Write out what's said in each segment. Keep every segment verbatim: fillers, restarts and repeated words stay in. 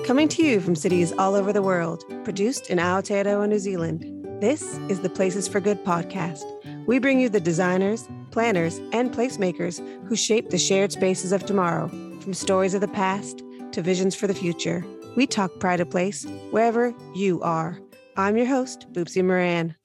Coming to you from cities all over the world, produced in Aotearoa, New Zealand, this is the Places for Good podcast. We bring you the designers, planners, and placemakers who shape the shared spaces of tomorrow, from stories of the past to visions for the future. We talk pride of place wherever you are. I'm your host, Boopsie Moran.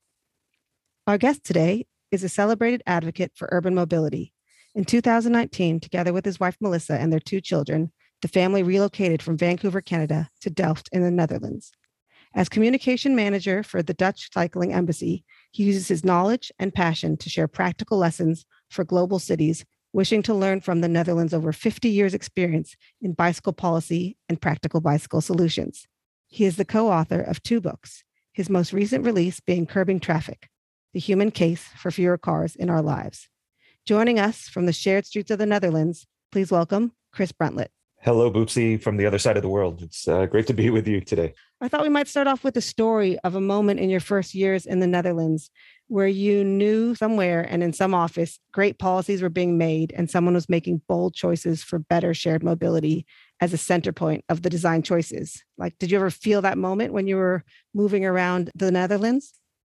Our guest today is a celebrated advocate for urban mobility. In two thousand nineteen, together with his wife, Melissa, and their two children, the family relocated from Vancouver, Canada, to Delft in the Netherlands. As communication manager for the Dutch Cycling Embassy, he uses his knowledge and passion to share practical lessons for global cities wishing to learn from the Netherlands' over fifty years experience in bicycle policy and practical bicycle solutions. He is the co-author of two books, his most recent release being Curbing Traffic, The Human Case for Fewer Cars in Our Lives. Joining us from the shared streets of the Netherlands, please welcome Chris Bruntlett. Hello, Boopsie, from the other side of the world. It's uh, great to be with you today. I thought we might start off with a story of a moment in your first years in the Netherlands where you knew somewhere and in some office, great policies were being made and someone was making bold choices for better shared mobility as a center point of the design choices. Like, did you ever feel that moment when you were moving around the Netherlands?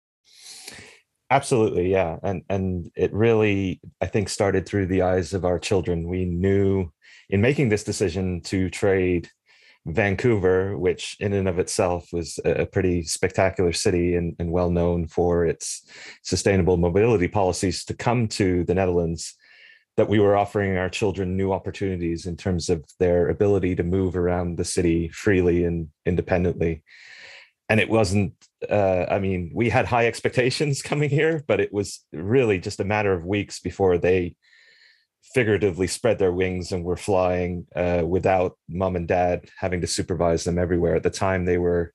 Absolutely, yeah. And and it really, I think, started through the eyes of our children. We knew in making this decision to trade Vancouver, which in and of itself was a pretty spectacular city and, and well known for its sustainable mobility policies, to come to the Netherlands, that we were offering our children new opportunities in terms of their ability to move around the city freely and independently. And it wasn't, uh, I mean, we had high expectations coming here, but it was really just a matter of weeks before they figuratively spread their wings and were flying uh, without mom and dad having to supervise them everywhere. At the time, they were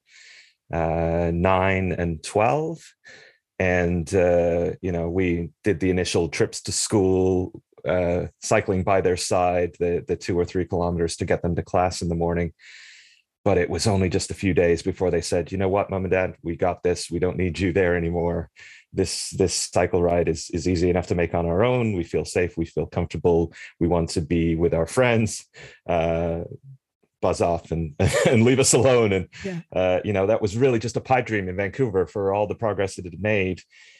uh, nine and twelve. And, uh, you know, we did the initial trips to school, uh, cycling by their side, the, the two or three kilometers to get them to class in the morning. But it was only just a few days before they said, you know what, mom and dad, we got this. We don't need you there anymore. This this cycle ride is, is easy enough to make on our own. We feel safe. We feel comfortable. We want to be with our friends. Uh, buzz off and, and leave us alone. And, yeah. uh, you know, that was really just a pipe dream in Vancouver for all the progress that it had made.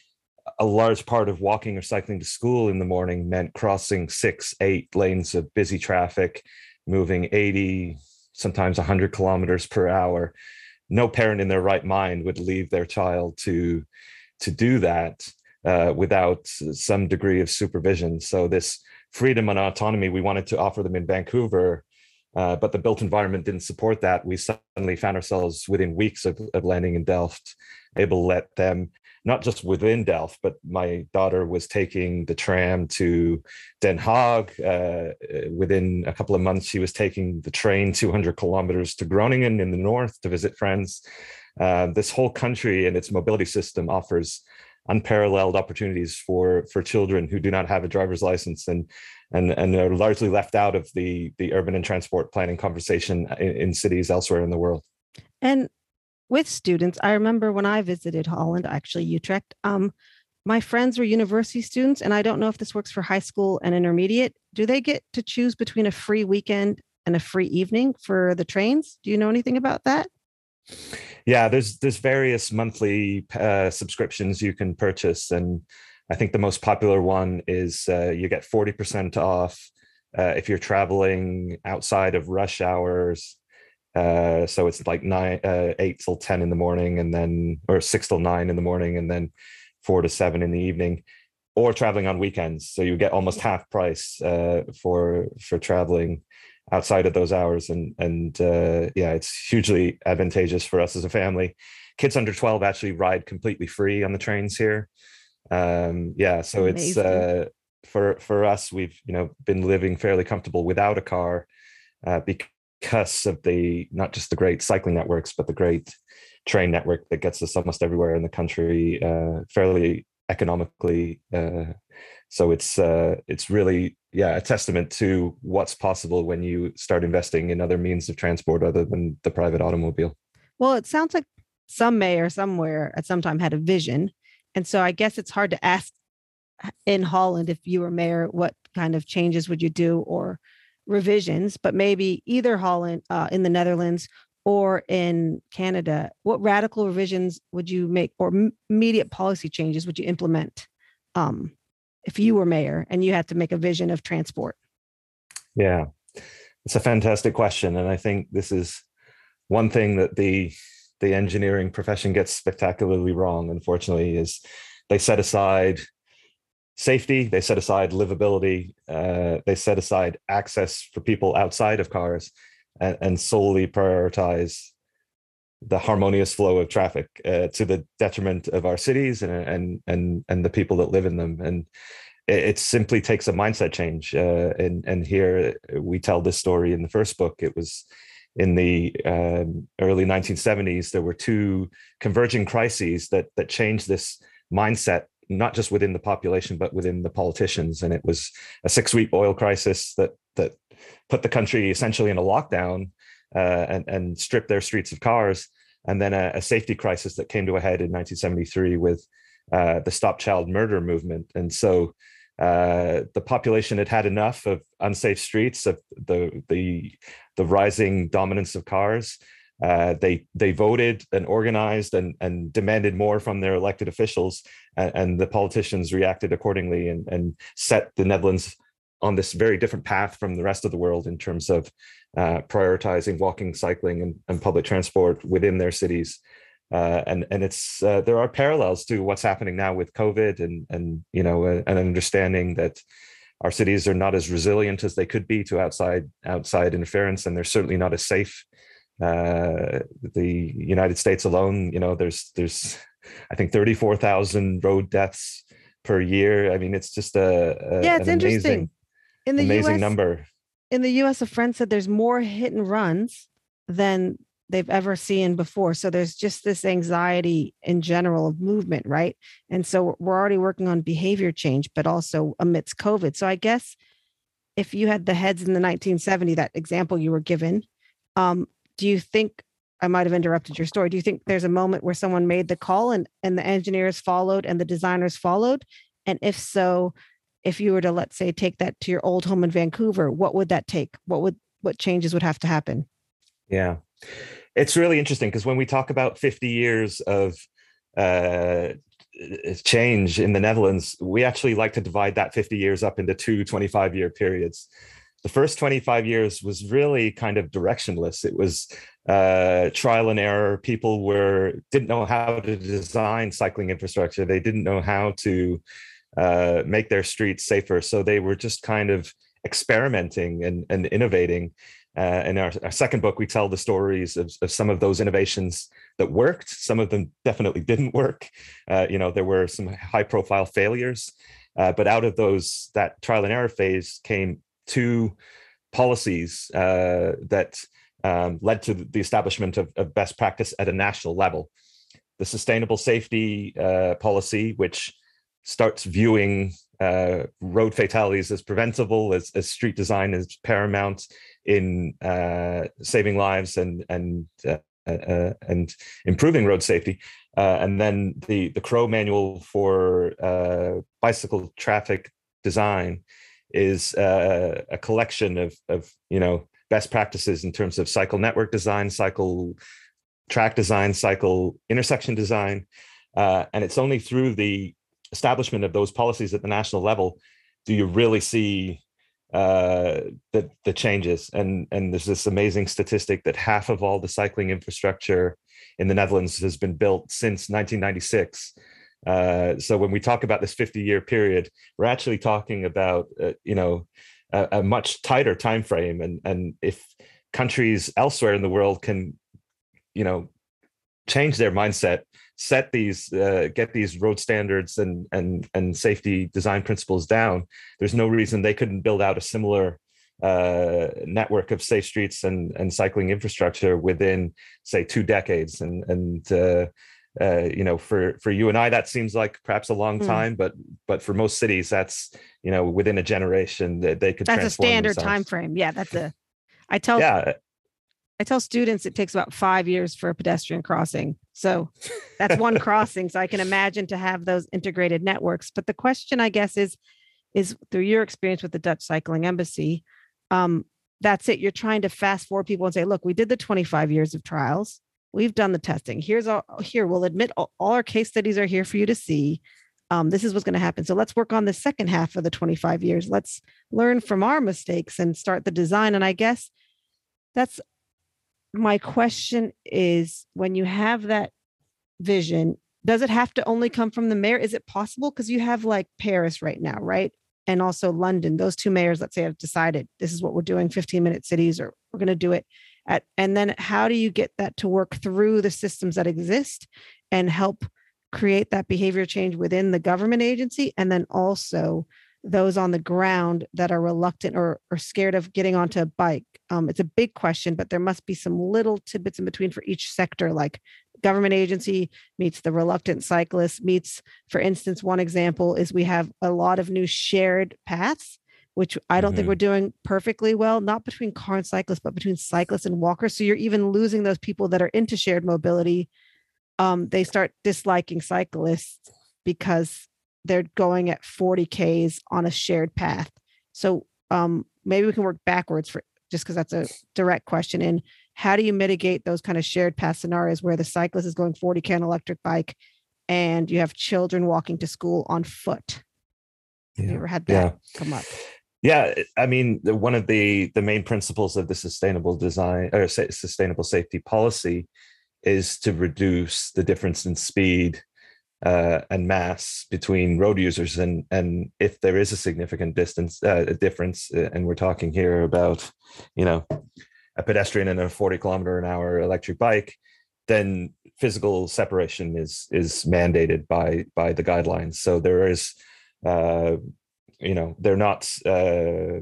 A large part of walking or cycling to school in the morning meant crossing six, eight lanes of busy traffic, moving eighty, sometimes one hundred kilometers per hour. No parent in their right mind would leave their child to, to do that uh, without some degree of supervision. So this freedom and autonomy we wanted to offer them in Vancouver, uh, but the built environment didn't support that. We suddenly found ourselves within weeks of, of landing in Delft, able to let them, not just within Delft, but my daughter was taking the tram to Den Haag. Uh, within a couple of months, she was taking the train two hundred kilometers to Groningen in the north to visit friends. Uh, this whole country and its mobility system offers unparalleled opportunities for, for children who do not have a driver's license and, and, and are largely left out of the, the urban and transport planning conversation in, in cities elsewhere in the world. And with students, I remember when I visited Holland, actually Utrecht, um, my friends were university students, and I don't know if this works for high school and intermediate. Do they get to choose between a free weekend and a free evening for the trains? Do you know anything about that? Yeah, there's there's various monthly uh, subscriptions you can purchase, and I think the most popular one is uh, you get forty percent off uh, if you're traveling outside of rush hours. Uh, so it's like nine, uh, eight till ten in the morning, and then or six till nine in the morning, and then four to seven in the evening, or traveling on weekends. So you get almost half price uh, for for traveling outside of those hours, and and uh, yeah, it's hugely advantageous for us as a family. Kids under twelve actually ride completely free on the trains here. Um, yeah, so Amazing. it's uh, for for us. We've you know been living fairly comfortable without a car uh, because. because of the not just the great cycling networks, but the great train network that gets us almost everywhere in the country uh, fairly economically. Uh, so it's uh, it's really, yeah, a testament to what's possible when you start investing in other means of transport other than the private automobile. Well, it sounds like some mayor somewhere at some time had a vision. And so I guess it's hard to ask in Holland, if you were mayor, what kind of changes would you do? Or revisions, but maybe either Holland uh, in the Netherlands or in Canada, what radical revisions would you make or m- immediate policy changes would you implement um, if you were mayor and you had to make a vision of transport? Yeah, it's a fantastic question. And I think this is one thing that the the engineering profession gets spectacularly wrong, unfortunately, is they set aside safety, they set aside livability, uh, they set aside access for people outside of cars, and, and solely prioritize the harmonious flow of traffic uh, to the detriment of our cities and and and and the people that live in them. And it, it simply takes a mindset change. Uh, and and here we tell this story in the first book. It was in the um, early nineteen seventies. There were two converging crises that that changed this mindset, not just within the population, but within the politicians. And it was a six-week oil crisis that that put the country essentially in a lockdown uh, and, and stripped their streets of cars. And then a, a safety crisis that came to a head in nineteen seventy-three with uh, the Stop Child Murder movement. And so uh, the population had had enough of unsafe streets, of the the the rising dominance of cars. Uh, they they voted and organized and, and demanded more from their elected officials, and, and the politicians reacted accordingly and, and set the Netherlands on this very different path from the rest of the world in terms of uh, prioritizing walking, cycling, and, and public transport within their cities. Uh, and and it's uh, there are parallels to what's happening now with COVID, and and you know uh, an understanding that our cities are not as resilient as they could be to outside outside interference, and they're certainly not as safe. Uh, the United States alone, you know, there's there's I think thirty-four thousand road deaths per year. I mean, it's just a, a Yeah, it's an interesting. amazing In the amazing U S, number. in the U S, a friend said there's more hit and runs than they've ever seen before. So there's just this anxiety in general of movement, right? And so we're already working on behavior change, but also amidst COVID. So I guess if you had the heads in the nineteen seventy, that example you were given, um, do you think, I might have interrupted your story, do you think there's a moment where someone made the call and, and the engineers followed and the designers followed? And if so, if you were to, let's say, take that to your old home in Vancouver, what would that take? What would, what changes would have to happen? Yeah, it's really interesting because when we talk about fifty years of uh, change in the Netherlands, we actually like to divide that fifty years up into two twenty-five year periods. The first twenty-five years was really kind of directionless. It was uh, trial and error. People were didn't know how to design cycling infrastructure. They didn't know how to uh, make their streets safer. So they were just kind of experimenting and, and innovating. Uh, in our, our second book, we tell the stories of, of some of those innovations that worked. Some of them definitely didn't work. Uh, you know, there were some high-profile failures, uh, but out of those, that trial and error phase came two policies uh, that um, led to the establishment of, of best practice at a national level. The sustainable safety uh, policy, which starts viewing uh, road fatalities as preventable, as, as street design is paramount in uh, saving lives and and uh, uh, and improving road safety. Uh, and then the the Crow Manual for uh, bicycle traffic design is uh, a collection of of you know best practices in terms of cycle network design, cycle track design, cycle intersection design, uh, and it's only through the establishment of those policies at the national level do you really see uh, the the changes. And and there's this amazing statistic that half of all the cycling infrastructure in the Netherlands has been built since nineteen ninety-six. Uh, so when we talk about this fifty year period, we're actually talking about uh, you know a, a much tighter time frame. And and if countries elsewhere in the world can you know change their mindset, set these uh, get these road standards and and and safety design principles down, there's no reason they couldn't build out a similar uh, network of safe streets and and cycling infrastructure within, say, two decades. And and uh, uh, you know, for for you and I, that seems like perhaps a long Mm. time, but but for most cities, that's you know within a generation that they could. That's a transform standard themselves. time frame. Yeah, that's a. I tell Yeah, I tell students it takes about five years for a pedestrian crossing. So that's one crossing. So I can imagine to have those integrated networks. But the question, I guess, is, is through your experience with the Dutch Cycling Embassy, um, that's it. You're trying to fast forward people and say, look, we did the twenty-five years of trials. We've done the testing. Here's all here. We'll admit all, all our case studies are here for you to see. Um, this is what's going to happen. So let's work on the second half of the twenty-five years. Let's learn from our mistakes and start the design. And I guess that's my question is, when you have that vision, does it have to only come from the mayor? Is it possible? Because you have like Paris right now, right? And also London, those two mayors, let's say, have decided this is what we're doing, fifteen minute cities, or we're going to do it at, and then how do you get that to work through the systems that exist and help create that behavior change within the government agency? And then also those on the ground that are reluctant or, or scared of getting onto a bike. Um, it's a big question, but there must be some little tidbits in between for each sector, like government agency meets the reluctant cyclist meets, for instance, one example is we have a lot of new shared paths, which I don't mm-hmm. think we're doing perfectly well, not between car and cyclists, but between cyclists and walkers. So you're even losing those people that are into shared mobility. Um, they start disliking cyclists because they're going at forty Ks on a shared path. So um, maybe we can work backwards for just because that's a direct question. And how do you mitigate those kind of shared path scenarios where the cyclist is going forty K on an electric bike and you have children walking to school on foot? Have yeah. you ever had that yeah. come up? Yeah, I mean, the, one of the the main principles of the sustainable design or sustainable safety policy is to reduce the difference in speed uh, and mass between road users, and and if there is a significant distance uh, difference, uh, and we're talking here about, you know, a pedestrian and a forty kilometer an hour electric bike, then physical separation is is mandated by by the guidelines. So there is, uh, you know, they're not uh,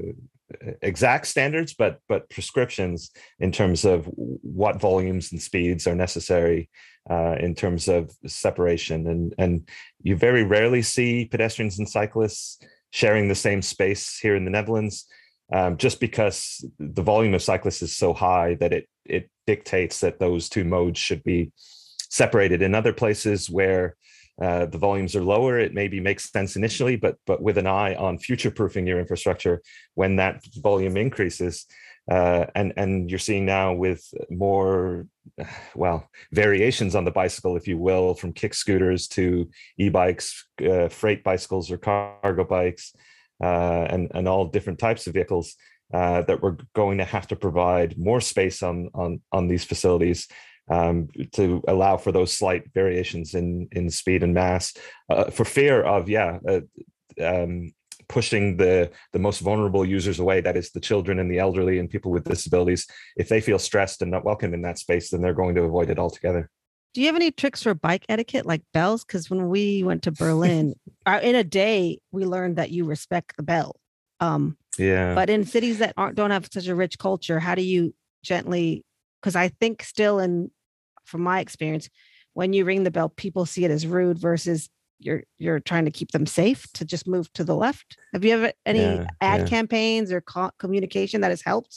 exact standards, but but prescriptions in terms of what volumes and speeds are necessary uh, in terms of separation. And and you very rarely see pedestrians and cyclists sharing the same space here in the Netherlands, um, just because the volume of cyclists is so high that it it dictates that those two modes should be separated. In other places where Uh, the volumes are lower, it maybe makes sense initially, but but with an eye on future-proofing your infrastructure when that volume increases. Uh, and and you're seeing now with more, well, variations on the bicycle, if you will, from kick scooters to e-bikes, uh, freight bicycles or cargo bikes, uh, and and all different types of vehicles, uh, that we're going to have to provide more space on on on these facilities, Um, to allow for those slight variations in in speed and mass, uh, for fear of yeah uh, um, pushing the the most vulnerable users away. That is the children and the elderly and people with disabilities. If they feel stressed and not welcome in that space, then they're going to avoid it altogether. Do you have any tricks for bike etiquette, like bells? Because when we went to Berlin, in a day, we learned that you respect the bell. Um, yeah. But in cities that aren't don't have such a rich culture, how do you gently? Because I think still in, from my experience, when you ring the bell, people see it as rude versus you're you're trying to keep them safe to just move to the left. Have you ever any yeah, ad yeah. campaigns or co- communication that has helped?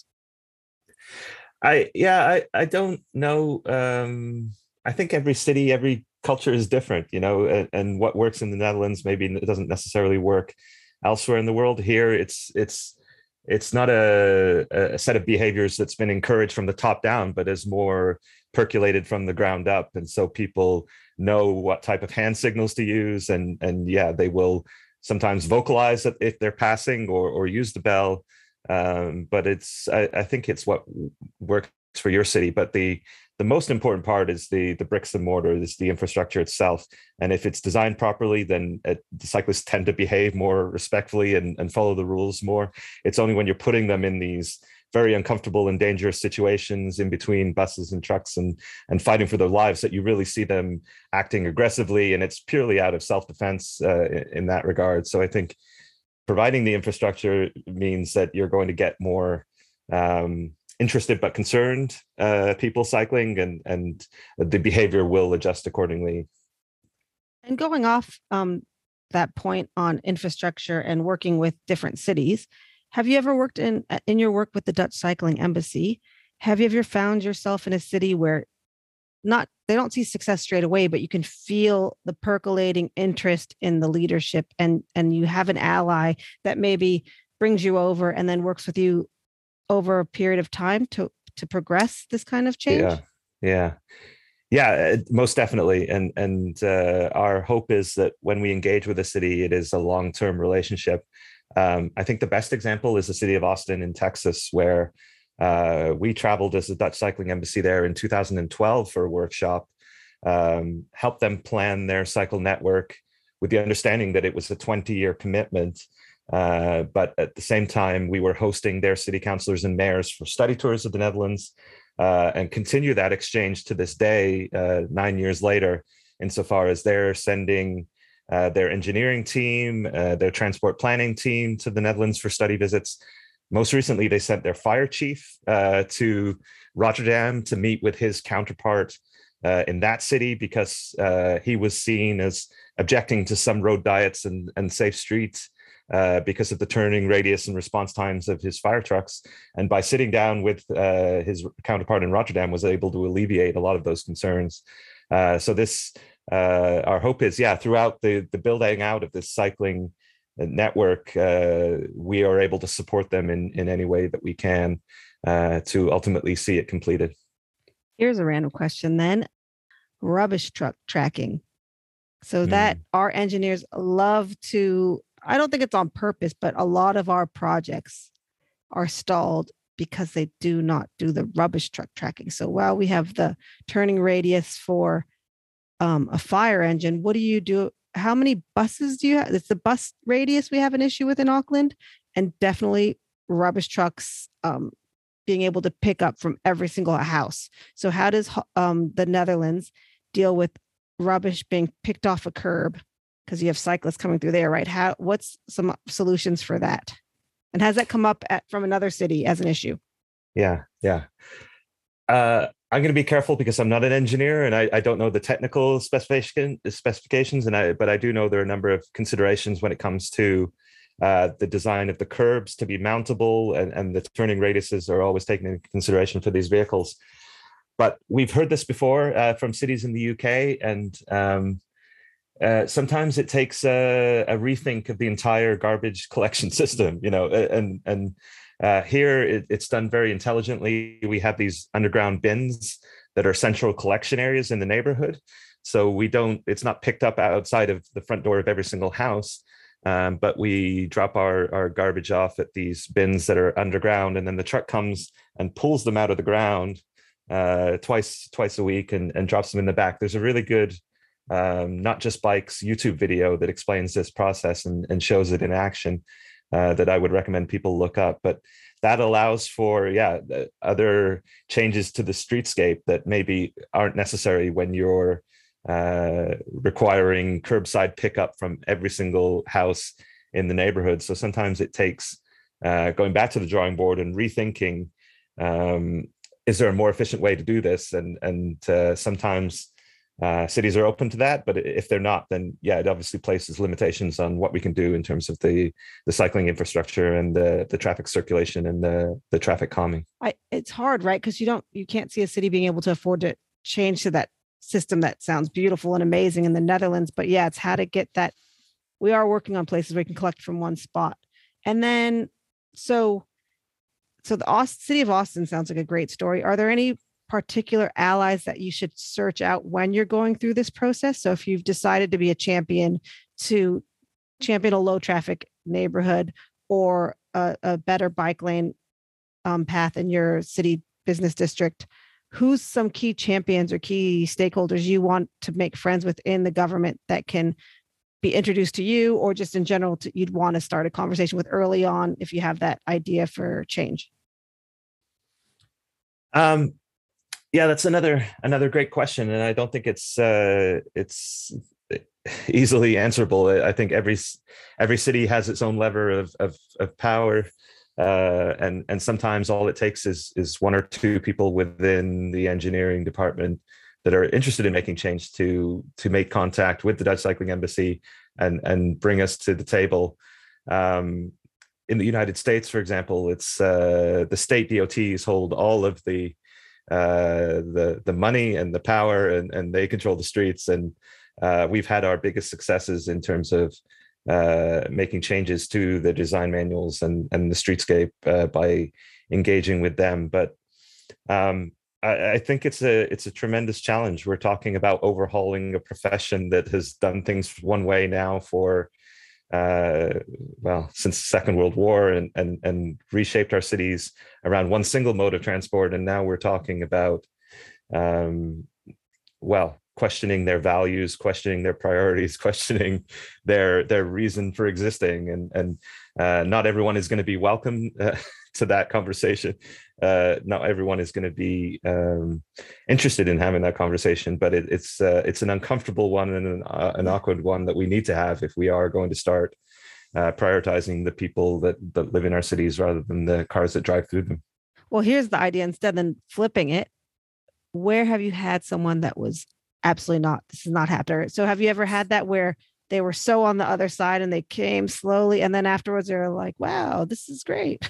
I yeah I I don't know. Um, I think every city, every culture is different, you know, and, and what works in the Netherlands maybe it doesn't necessarily work elsewhere in the world. Here, it's it's. It's not a, a set of behaviors that's been encouraged from the top down, but is more percolated from the ground up. And so people know what type of hand signals to use. And, and yeah, they will sometimes vocalize if they're passing or, or use the bell. Um, but it's, I, I think it's what works for your city. But the, the most important part is the, the bricks and mortar, is the infrastructure itself. And if it's designed properly, then it, the cyclists tend to behave more respectfully and, and follow the rules more. It's only when you're putting them in these very uncomfortable and dangerous situations in between buses and trucks and, and fighting for their lives that you really see them acting aggressively. And it's purely out of self-defense uh, in, in that regard. So I think providing the infrastructure means that you're going to get more um, interested but concerned uh, people cycling, and and the behavior will adjust accordingly. And going off um, that point on infrastructure and working with different cities, have you ever worked in in your work with the Dutch Cycling Embassy? Have you ever found yourself in a city where not they don't see success straight away, but you can feel the percolating interest in the leadership, and and you have an ally that maybe brings you over and then works with you over a period of time to to progress this kind of change? Yeah, yeah, yeah, uh, most definitely. And and uh, our hope is that when we engage with a city, it is a long-term relationship. Um, I think the best example is the city of Austin in Texas, where uh, we traveled as the Dutch Cycling Embassy there in two thousand twelve for a workshop, um, helped them plan their cycle network with the understanding that it was a twenty-year commitment. Uh, but at the same time, we were hosting their city councilors and mayors for study tours of the Netherlands, uh, and continue that exchange to this day, uh, nine years later, insofar as they're sending uh, their engineering team, uh, their transport planning team to the Netherlands for study visits. Most recently, they sent their fire chief uh, to Rotterdam to meet with his counterpart uh, in that city, because uh, he was seen as objecting to some road diets and, and safe streets uh, because of the turning radius and response times of his fire trucks. And by sitting down with uh, his counterpart in Rotterdam, was able to alleviate a lot of those concerns. Uh, so this, uh, our hope is, yeah, throughout the, the building out of this cycling network, uh, we are able to support them in, in any way that we can uh, to ultimately see it completed. Here's a random question then. Rubbish truck tracking. So that mm. our engineers love to, I don't think it's on purpose, but a lot of our projects are stalled because they do not do the rubbish truck tracking. So while we have the turning radius for um, a fire engine, what do you do? How many buses do you have? It's the bus radius we have an issue with in Auckland, and definitely rubbish trucks um, being able to pick up from every single house. So how does um, the Netherlands deal with rubbish being picked off a curb? Because you have cyclists coming through there, right? How? What's some solutions for that? And has that come up at, from another city as an issue? Yeah, yeah. Uh, I'm going to be careful because I'm not an engineer and I, I don't know the technical specification, specifications, and I, but I do know there are a number of considerations when it comes to uh, the design of the curbs to be mountable, and, and the turning radiuses are always taken into consideration for these vehicles. But we've heard this before uh, from cities in the U K, and um, uh, sometimes it takes a, a rethink of the entire garbage collection system, you know, and and Uh, here, it, it's done very intelligently. We have these underground bins that are central collection areas in the neighborhood. So we don't, it's not picked up outside of the front door of every single house, um, but we drop our, our garbage off at these bins that are underground, and then the truck comes and pulls them out of the ground uh, twice, twice a week and, and drops them in the back. There's a really good, um, Not Just Bikes YouTube video that explains this process and, and shows it in action. Uh, that I would recommend people look up. But that allows for, yeah, other changes to the streetscape that maybe aren't necessary when you're uh, requiring curbside pickup from every single house in the neighborhood. So sometimes it takes uh, going back to the drawing board and rethinking, um, is there a more efficient way to do this? And, and uh, sometimes Uh, cities are open to that, but if they're not, then yeah, it obviously places limitations on what we can do in terms of the the cycling infrastructure and the the traffic circulation and the the traffic calming. I, it's hard, right? Because you don't, you can't see a city being able to afford to change to that system that sounds beautiful and amazing in the Netherlands. But yeah, it's how to get that. We are working on places where we can collect from one spot, and then so so the Austin, city of Austin sounds like a great story. Are there any particular allies that you should search out when you're going through this process? So if you've decided to be a champion to champion a low traffic neighborhood or a, a better bike lane um, path in your city business district, who's some key champions or key stakeholders you want to make friends with in the government that can be introduced to you, or just in general to, you'd want to start a conversation with early on if you have that idea for change? Um, Yeah, that's another another great question, and I don't think it's uh, it's easily answerable. I think every every city has its own lever of of, of power, uh, and and sometimes all it takes is is one or two people within the engineering department that are interested in making change to to make contact with the Dutch Cycling Embassy and and bring us to the table. Um, in the United States, for example, it's uh, the state D O Ts hold all of the uh the the money and the power, and and they control the streets, and uh we've had our biggest successes in terms of uh making changes to the design manuals and and the streetscape uh, by engaging with them. But um, I, I think it's a it's a tremendous challenge. We're talking about overhauling a profession that has done things one way now for uh, well, since the Second World War, and and and reshaped our cities around one single mode of transport. And now we're talking about um, well, questioning their values, questioning their priorities, questioning their their reason for existing, and and uh, not everyone is going to be welcome uh, to that conversation. Uh, not everyone is going to be um, interested in having that conversation, but it, it's uh, it's an uncomfortable one and an, uh, an awkward one that we need to have if we are going to start uh, prioritizing the people that that live in our cities rather than the cars that drive through them. Well, here's the idea. Instead of flipping it, where have you had someone that was absolutely not, this is not happening? So have you ever had that where they were so on the other side and they came slowly, and then afterwards they're like, wow, this is great?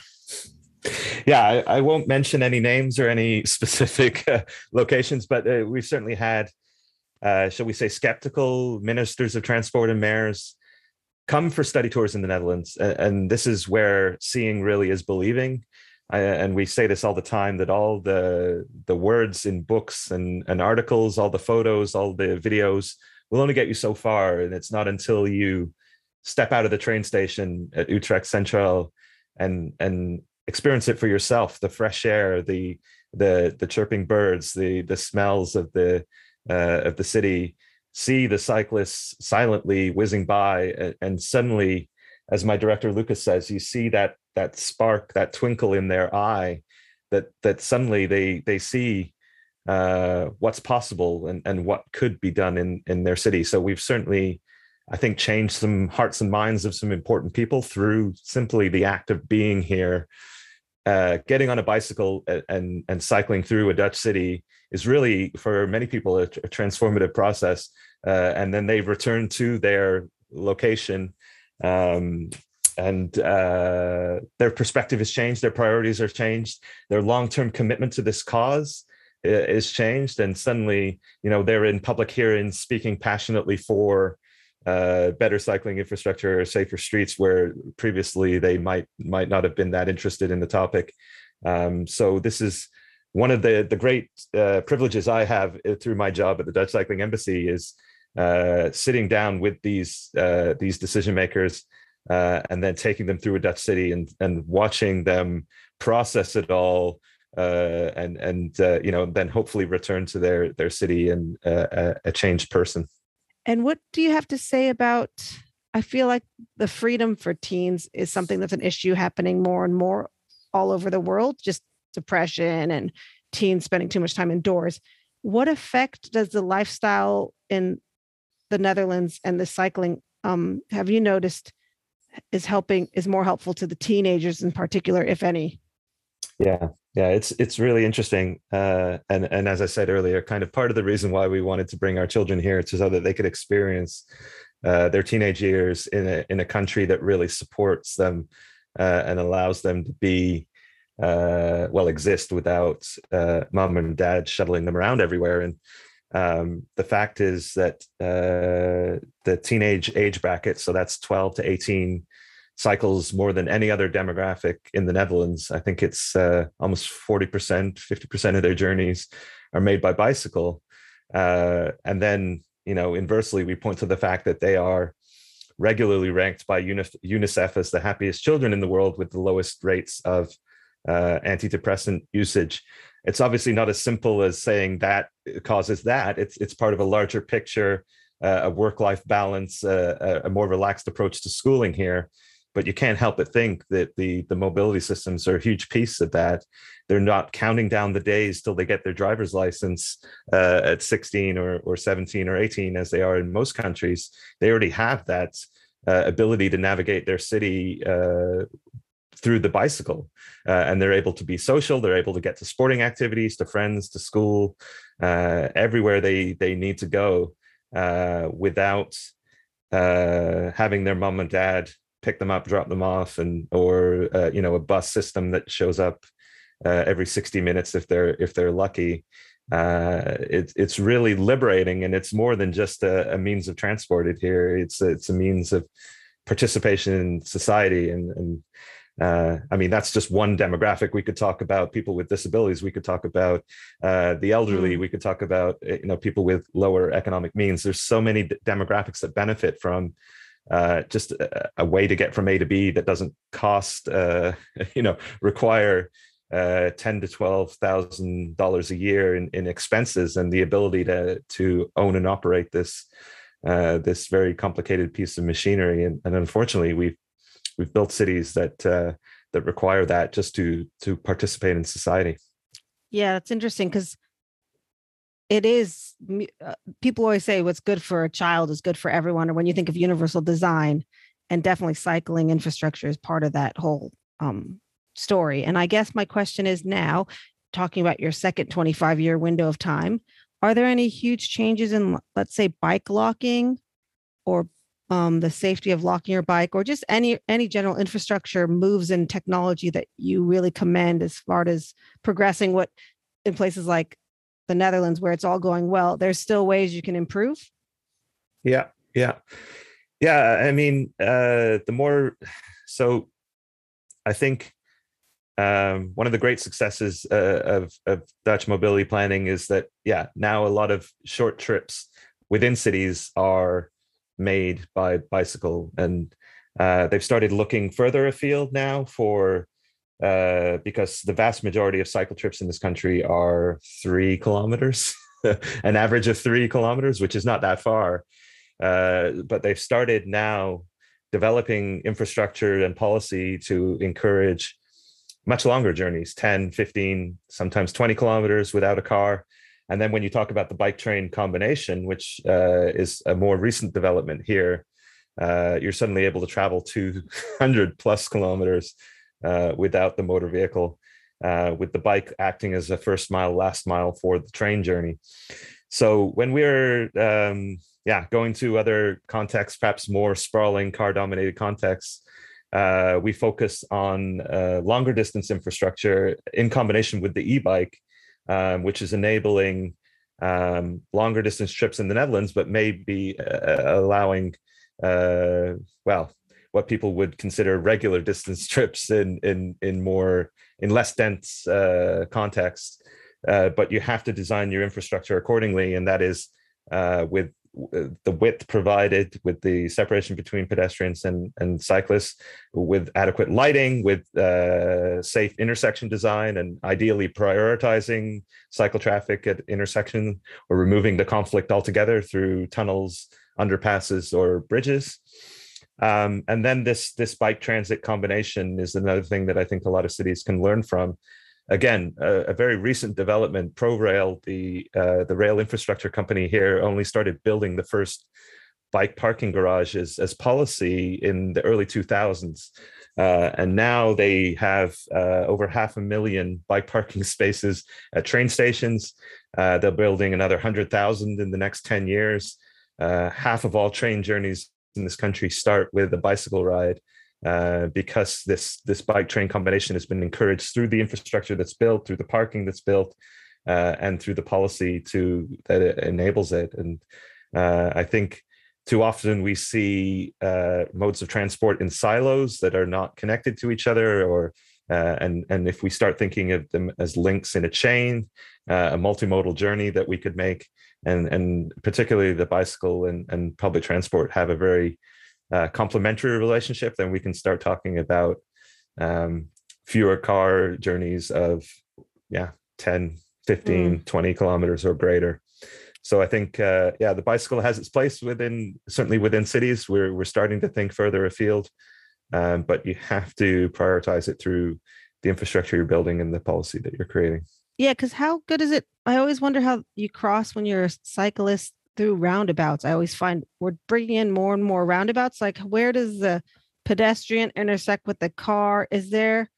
Yeah, I, I won't mention any names or any specific uh, locations, but uh, we've certainly had, uh, shall we say, skeptical ministers of transport and mayors come for study tours in the Netherlands. And, and this is where seeing really is believing. I, and we say this all the time, that all the the words in books and, and articles, all the photos, all the videos will only get you so far. And it's not until you step out of the train station at Utrecht Centraal and and experience it for yourself, the fresh air, the the the chirping birds, the the smells of the uh, of the city, see the cyclists silently whizzing by, and, and suddenly, as my director Lucas says, you see that that spark, that twinkle in their eye, that that suddenly they they see uh, what's possible and, and what could be done in, in their city. So we've certainly, I think, changed some hearts and minds of some important people through simply the act of being here. Uh, getting on a bicycle and, and cycling through a Dutch city is really, for many people, a, a transformative process. Uh, and then they return to their location, um, and uh, their perspective has changed, their priorities are changed, their long-term commitment to this cause is changed, and suddenly, you know, they're in public hearings speaking passionately for uh, better cycling infrastructure, safer streets, where previously they might might not have been that interested in the topic. Um, so this is one of the the great uh, privileges I have through my job at the Dutch Cycling Embassy, is uh, sitting down with these uh, these decision makers uh, and then taking them through a Dutch city and and watching them process it all. Uh, and and uh, you know, then hopefully return to their their city and uh, a, a changed person. And what do you have to say about, I feel like the freedom for teens is something that's an issue happening more and more all over the world, just depression and teens spending too much time indoors. What effect does the lifestyle in the Netherlands and the cycling, um, have you noticed, is helping, is more helpful to the teenagers in particular, if any? Yeah, yeah, it's it's really interesting, uh, and and as I said earlier, kind of part of the reason why we wanted to bring our children here to so that they could experience uh, their teenage years in a in a country that really supports them uh, and allows them to be uh, well exist without uh, mom and dad shuttling them around everywhere. And um, the fact is that uh, the teenage age bracket, so that's twelve to eighteen. Cycles more than any other demographic in the Netherlands. I think it's uh, almost forty percent, fifty percent of their journeys are made by bicycle. Uh, and then, you know, inversely, we point to the fact that they are regularly ranked by UNICEF as the happiest children in the world with the lowest rates of uh, antidepressant usage. It's obviously not as simple as saying that causes that. It's, it's part of a larger picture, uh, a work-life balance, uh, a more relaxed approach to schooling here. But you can't help but think that the, the mobility systems are a huge piece of that. They're not counting down the days till they get their driver's license uh, at sixteen or, or seventeen or eighteen, as they are in most countries. They already have that uh, ability to navigate their city uh, through the bicycle. Uh, and they're able to be social. They're able to get to sporting activities, to friends, to school, uh, everywhere they, they need to go uh, without uh, having their mom and dad pick them up, drop them off, and or uh, you know, a bus system that shows up uh, every sixty minutes if they're if they're lucky. Uh, it, it's really liberating, and it's more than just a, a means of transport. It here, it's it's a means of participation in society, and and Uh, I mean, that's just one demographic. We could talk about people with disabilities. We could talk about uh, the elderly. Mm. We could talk about, you know, people with lower economic means. There's so many d- demographics that benefit from uh, just a, a way to get from A to B that doesn't cost, uh, you know, require uh, ten to twelve thousand dollars a year in, in expenses, and the ability to to own and operate this uh, this very complicated piece of machinery. And, and unfortunately, we've we've built cities that uh, that require that just to to participate in society. Yeah, that's interesting, because it is, uh, people always say what's good for a child is good for everyone. Or when you think of universal design, and definitely cycling infrastructure is part of that whole um, story. And I guess my question is now, talking about your second twenty-five year window of time, are there any huge changes in, let's say, bike locking, or um, the safety of locking your bike, or just any any general infrastructure moves in technology that you really commend as far as progressing what in places like the Netherlands, where it's all going well, there's still ways you can improve? Yeah, yeah. Yeah, I mean, uh, the more, so I think um, one of the great successes uh, of, of Dutch mobility planning is that, yeah, now a lot of short trips within cities are made by bicycle. And uh, they've started looking further afield now for, uh, because the vast majority of cycle trips in this country are three kilometers, an average of three kilometers, which is not that far. Uh, but they've started now developing infrastructure and policy to encourage much longer journeys, ten, fifteen, sometimes twenty kilometers without a car. And then when you talk about the bike train combination, which uh, is a more recent development here, uh, you're suddenly able to travel two hundred plus kilometers uh, without the motor vehicle, uh, with the bike acting as a first mile, last mile for the train journey. So when we're um, yeah, going to other contexts, perhaps more sprawling car-dominated contexts, uh, we focus on uh, longer distance infrastructure in combination with the e-bike, um, which is enabling um, longer distance trips in the Netherlands, but maybe uh, allowing, uh, well, what people would consider regular distance trips in in in more in less dense uh, contexts. Uh, but you have to design your infrastructure accordingly, and that is uh, with the width provided, with the separation between pedestrians and, and cyclists, with adequate lighting, with uh, safe intersection design, and ideally prioritizing cycle traffic at intersection, or removing the conflict altogether through tunnels, underpasses, or bridges. Um, and then this, this bike transit combination is another thing that I think a lot of cities can learn from. Again, a, a very recent development. ProRail, the uh, the rail infrastructure company here, only started building the first bike parking garages as policy in the early two thousands. Uh, and now they have uh, over half a million bike parking spaces at train stations. Uh, they're building another one hundred thousand in the next ten years. Uh, half of all train journeys in this country start with a bicycle ride. Uh, because this this bike train combination has been encouraged through the infrastructure that's built, through the parking that's built, uh, and through the policy to that it enables it. And uh, I think too often we see uh, modes of transport in silos that are not connected to each other, or uh, and and if we start thinking of them as links in a chain, uh, a multimodal journey that we could make, and and particularly the bicycle and, and public transport have a very Uh, complementary relationship, then we can start talking about um, fewer car journeys of, yeah, ten, fifteen, mm. twenty kilometers or greater. So I think, uh, yeah, the bicycle has its place within, certainly within cities. We're, we're starting to think further afield, um, but you have to prioritize it through the infrastructure you're building and the policy that you're creating. Yeah, because how good is it? I always wonder how you cross when you're a cyclist through roundabouts. I always find we're bringing in more and more roundabouts. Like, where does the pedestrian intersect with the car? Is there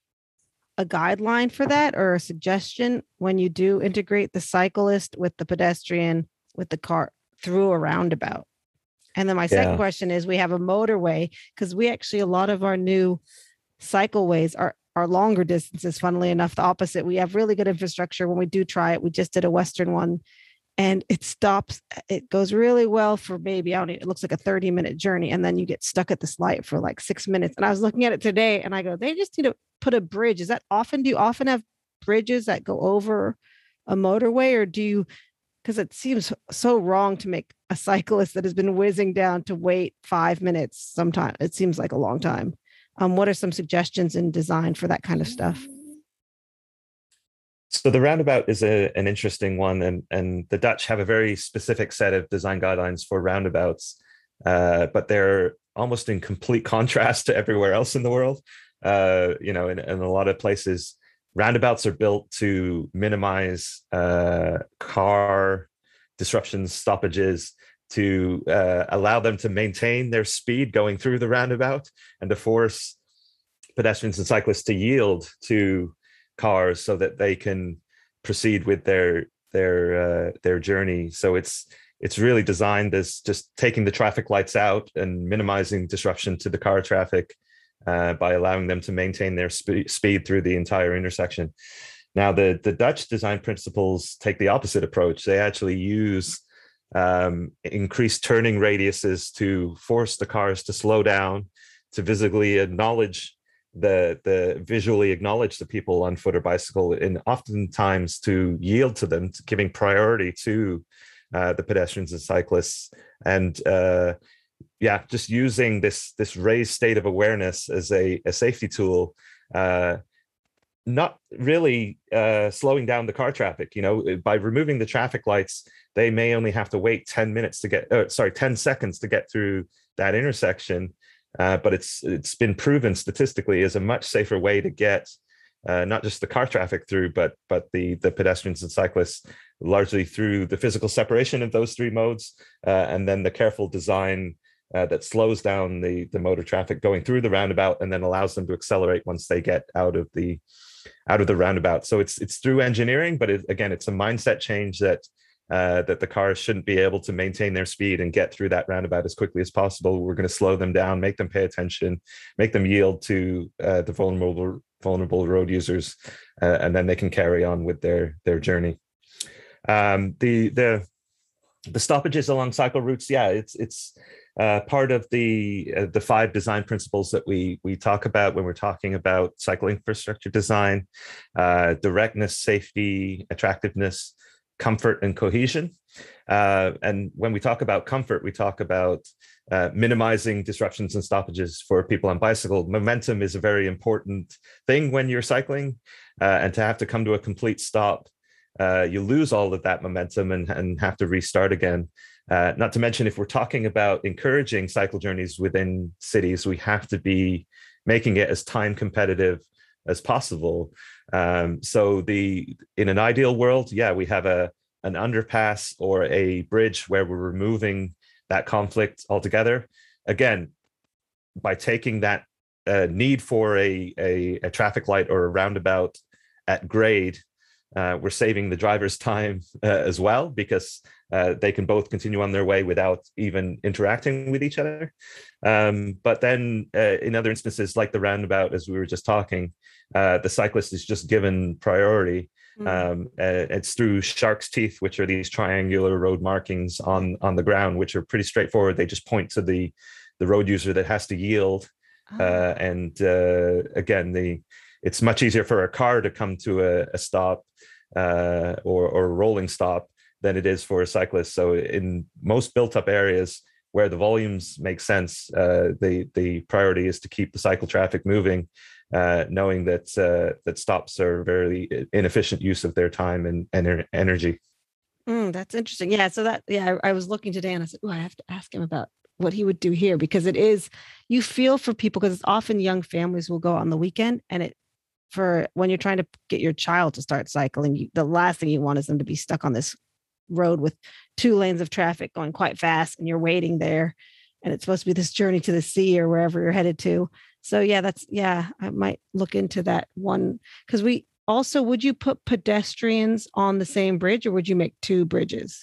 a guideline for that, or a suggestion when you do integrate the cyclist with the pedestrian with the car through a roundabout? And then my second yeah. question is, we have a motorway, because we actually, a lot of our new cycleways are are longer distances. Funnily enough, the opposite. We have really good infrastructure when we do try it. We just did a Western one, and it stops. It goes really well for maybe, I don't know, it looks like a thirty minute journey. And then you get stuck at this light for like six minutes. And I was looking at it today and I go, they just need to put a bridge. Is that often, do you often have bridges that go over a motorway, or do you, because it seems so wrong to make a cyclist that has been whizzing down to wait five minutes sometime. It seems like a long time. Um, what are some suggestions in design for that kind of stuff? So the roundabout is a, an interesting one, and, and the Dutch have a very specific set of design guidelines for roundabouts, uh, but they're almost in complete contrast to everywhere else in the world. Uh, you know, in, in a lot of places, roundabouts are built to minimize uh, car disruptions, stoppages, to uh, allow them to maintain their speed going through the roundabout, and to force pedestrians and cyclists to yield to cars so that they can proceed with their their uh, their journey. So it's it's really designed as just taking the traffic lights out and minimizing disruption to the car traffic uh, by allowing them to maintain their sp- speed through the entire intersection. Now, the the Dutch design principles take the opposite approach. They actually use um, increased turning radiuses to force the cars to slow down, to visibly acknowledge the the visually acknowledge the people on foot or bicycle, and oftentimes to yield to them, to giving priority to uh, the pedestrians and cyclists, and uh, yeah, just using this this raised state of awareness as a, a safety tool, uh, not really uh, slowing down the car traffic. You know, by removing the traffic lights, they may only have to wait ten minutes to get, uh, sorry, ten seconds to get through that intersection. Uh, but it's it's been proven statistically is a much safer way to get uh, not just the car traffic through, but but the the pedestrians and cyclists, largely through the physical separation of those three modes, uh, and then the careful design uh, that slows down the the motor traffic going through the roundabout, and then allows them to accelerate once they get out of the out of the roundabout. So it's it's through engineering, but it, again, it's a mindset change that. Uh, that the cars shouldn't be able to maintain their speed and get through that roundabout as quickly as possible. We're going to slow them down, make them pay attention, make them yield to uh, the vulnerable vulnerable road users, uh, and then they can carry on with their their journey. Um, the the the stoppages along cycle routes, yeah, it's it's uh, part of the uh, the five design principles that we we talk about when we're talking about cycle infrastructure design: uh, directness, safety, attractiveness, comfort, and cohesion. Uh, and when we talk about comfort, we talk about uh, minimizing disruptions and stoppages for people on bicycle. Momentum is a very important thing when you're cycling, uh, and to have to come to a complete stop, uh, you lose all of that momentum and, and have to restart again. Uh, not to mention, if we're talking about encouraging cycle journeys within cities, we have to be making it as time competitive as possible. Um, so the in an ideal world, yeah, we have a an underpass or a bridge where we're removing that conflict altogether. Again, by taking that uh, need for a, a a traffic light or a roundabout at grade, uh, we're saving the driver's time uh, as well, because uh, they can both continue on their way without even interacting with each other. Um, but then uh, in other instances, like the roundabout, as we were just talking, uh, the cyclist is just given priority. Mm. Um, uh, it's through shark's teeth, which are these triangular road markings on, on the ground, which are pretty straightforward. They just point to the, the road user that has to yield. Oh. Uh, and uh, again, the it's much easier for a car to come to a, a stop uh, or, or a rolling stop than it is for a cyclist. So in most built up areas where the volumes make sense, uh, the, the priority is to keep the cycle traffic moving, uh, knowing that uh, that stops are very inefficient use of their time and, and energy. Mm, that's interesting. Yeah. So that, yeah, I, I was looking today and I said, oh, I have to ask him about what he would do here, because it is, you feel for people, because it's often young families will go on the weekend, and it, for when you're trying to get your child to start cycling, you, the last thing you want is them to be stuck on this road with two lanes of traffic going quite fast, and you're waiting there, and it's supposed to be this journey to the sea or wherever you're headed to. So yeah, that's, yeah, I might look into that one. Because we also, would you put pedestrians on the same bridge, or would you make two bridges?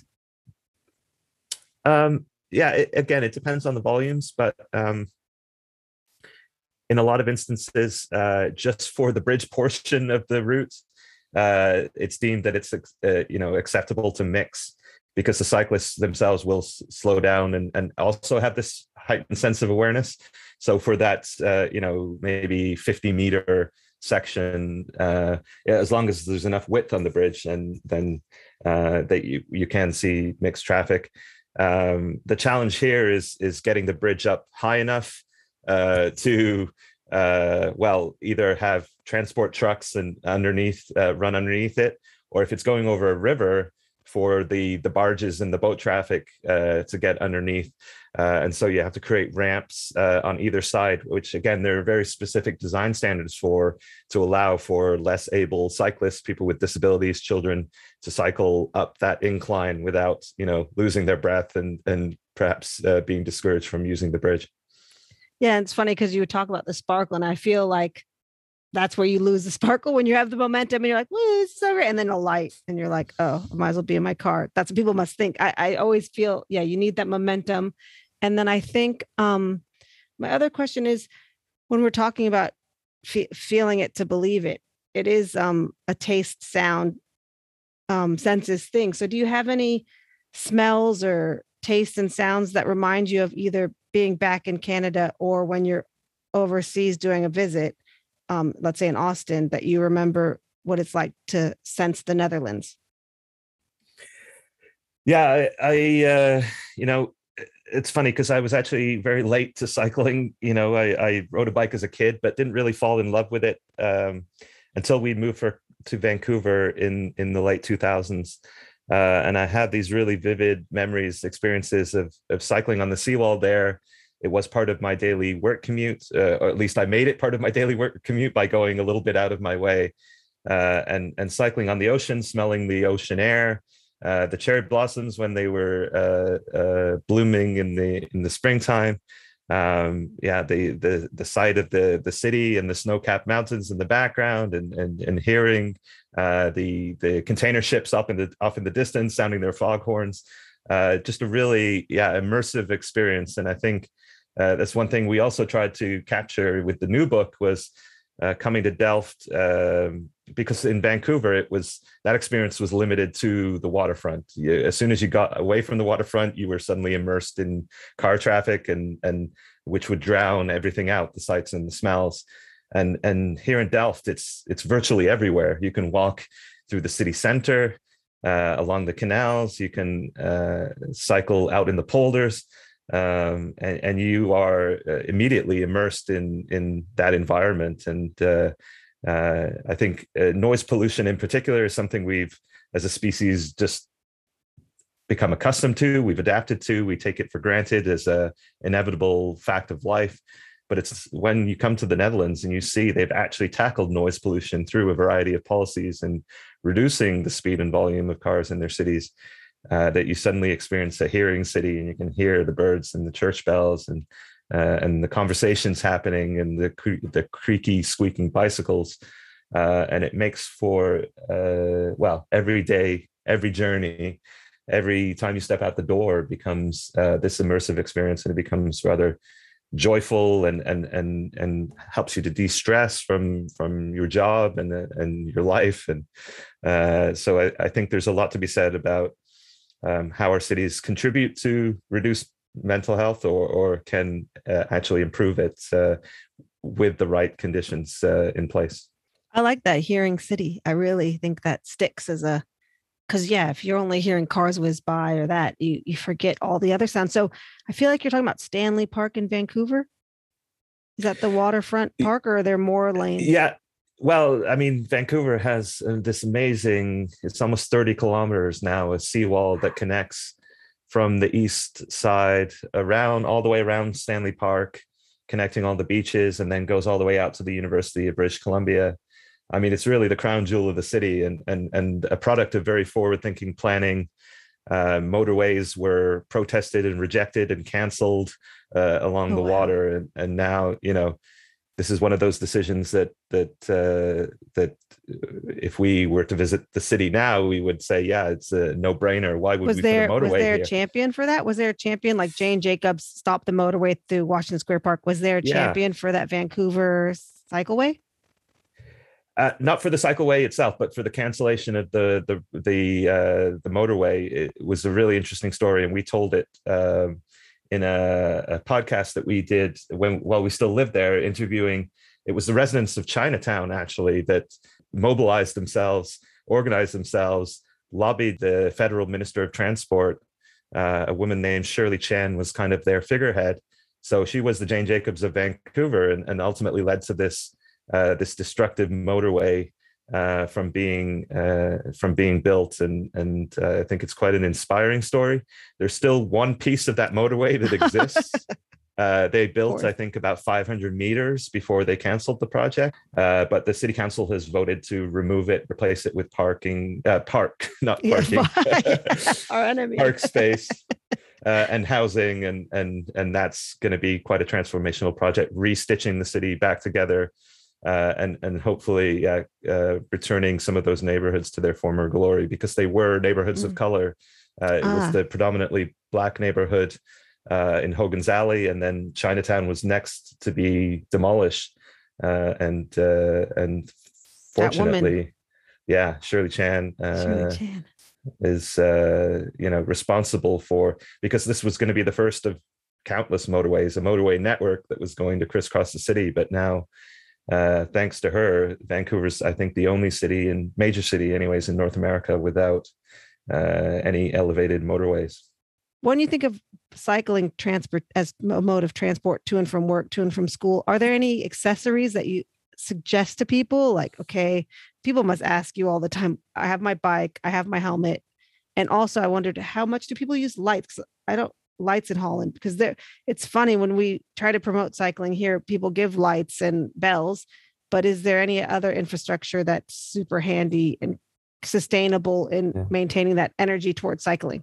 Um, yeah, it, again, it depends on the volumes, but um, in a lot of instances, uh, just for the bridge portion of the route, uh, it's deemed that it's uh, you know acceptable to mix because the cyclists themselves will s- slow down and, and also have this heightened sense of awareness. So for that, uh, you know, maybe fifty meter section, uh, yeah, as long as there's enough width on the bridge, and then uh, that you, you can see mixed traffic. Um, the challenge here is is getting the bridge up high enough uh, to, uh, well, either have transport trucks and underneath uh, run underneath it, or if it's going over a river, for the the barges and the boat traffic uh, to get underneath. Uh, and so you have to create ramps uh, on either side, which again, there are very specific design standards for, to allow for less able cyclists, people with disabilities, children, to cycle up that incline without, you know, losing their breath and and perhaps uh, being discouraged from using the bridge. Yeah, it's funny because you would talk about the sparkle, and I feel like that's where you lose the sparkle when you have the momentum and you're like, woo, this is so great. And then a light and you're like, oh, I might as well be in my car. That's what people must think. I, I always feel, yeah, you need that momentum. And then I think um, my other question is, when we're talking about fe- feeling it to believe it, it is um, a taste, sound, um, senses thing. So do you have any smells or tastes and sounds that remind you of either being back in Canada or when you're overseas doing a visit? Um, let's say in Austin, that you remember what it's like to sense the Netherlands? Yeah, I, I uh, you know, it's funny because I was actually very late to cycling. You know, I, I rode a bike as a kid, but didn't really fall in love with it um, until we moved for, to Vancouver in in the late two thousands. Uh, and I had these really vivid memories, experiences of of cycling on the seawall there. It was part of my daily work commute, uh, or at least I made it part of my daily work commute by going a little bit out of my way uh, and and cycling on the ocean, smelling the ocean air, uh, the cherry blossoms when they were uh, uh, blooming in the in the springtime. Um, yeah, the the the sight of the the city and the snow-capped mountains in the background, and and and hearing uh, the the container ships up in the off in the distance, sounding their foghorns. Uh, just a really yeah immersive experience, and I think. Uh, that's one thing we also tried to capture with the new book was uh, coming to Delft, um, because in Vancouver, it was that experience was limited to the waterfront. You, as soon as you got away from the waterfront, you were suddenly immersed in car traffic, and and which would drown everything out, the sights and the smells. And and here in Delft, it's it's virtually everywhere. You can walk through the city center, uh, along the canals. You can uh, cycle out in the polders. Um, and, and you are uh, immediately immersed in in that environment. And uh, uh, I think uh, noise pollution in particular is something we've, as a species, just become accustomed to. We've adapted to. We take it for granted as a inevitable fact of life. But it's when you come to the Netherlands and you see they've actually tackled noise pollution through a variety of policies and reducing the speed and volume of cars in their cities. Uh, that you suddenly experience a hearing city, and you can hear the birds and the church bells, and uh, and the conversations happening, and the the creaky, squeaking bicycles, uh, and it makes for uh, well, every day, every journey, every time you step out the door becomes uh, this immersive experience, and it becomes rather joyful and and and and helps you to de-stress from from your job and and your life, and uh, so I, I think there's a lot to be said about. Um, how our cities contribute to reduce mental health, or, or can uh, actually improve it uh, with the right conditions uh, in place. I like that hearing city. I really think that sticks as a, because yeah, if you're only hearing cars whiz by or that, you you forget all the other sounds. So I feel like you're talking about Stanley Park in Vancouver. Is that the waterfront park, or are there more lanes? Yeah. Well, I mean, Vancouver has uh, this amazing, it's almost thirty kilometers now, a seawall that connects from the east side around all the way around Stanley Park, connecting all the beaches, and then goes all the way out to the University of British Columbia. I mean, it's really the crown jewel of the city, and and and a product of very forward-thinking planning. Uh, motorways were protested and rejected and canceled uh, along oh, the wow. water, and, and now, you know, this is one of those decisions that that uh, that if we were to visit the city now, we would say, yeah, it's a no-brainer. Why would was we there, put a motorway was there here? a champion for that? Was there a champion like Jane Jacobs stopped the motorway through Washington Square Park? Was there a yeah. champion for that Vancouver cycleway? Uh, not for the cycleway itself, but for the cancellation of the the the uh, the motorway. It was a really interesting story, and we told it uh, in a, a podcast that we did when while we still lived there, interviewing. It was the residents of Chinatown actually that mobilized themselves, organized themselves, lobbied the federal minister of transport. Uh, a woman named Shirley Chan was kind of their figurehead. So she was the Jane Jacobs of Vancouver, and, and ultimately led to this uh, this destructive motorway uh, from being uh, from being built. And and uh, I think it's quite an inspiring story. There's still one piece of that motorway that exists. Uh, they built, I think, about five hundred meters before they canceled the project. Uh, but the city council has voted to remove it, replace it with parking, uh, park, not parking, Yeah, our enemy. park space uh, and housing. And, and, and that's going to be quite a transformational project, restitching the city back together uh, and, and hopefully uh, uh, returning some of those neighborhoods to their former glory, because they were neighborhoods mm. of color. Uh, it ah. was the predominantly Black neighborhood Uh, in Hogan's Alley, and then Chinatown was next to be demolished. Uh, and uh, and fortunately, yeah, Shirley Chan, uh, Shirley Chan. is uh, you know responsible for, because this was going to be the first of countless motorways, a motorway network that was going to crisscross the city. But now, uh, thanks to her, Vancouver's, I think, the only city in major city, anyways, in North America without uh, any elevated motorways. When you think of cycling transport as a mode of transport to and from work, to and from school, are there any accessories that you suggest to people? Like, okay, people must ask you all the time, I have my bike, I have my helmet. And also I wondered, how much do people use lights? I don't lights in Holland, because there it's funny when we try to promote cycling here, people give lights and bells, but is there any other infrastructure that's super handy and sustainable in yeah. maintaining that energy towards cycling?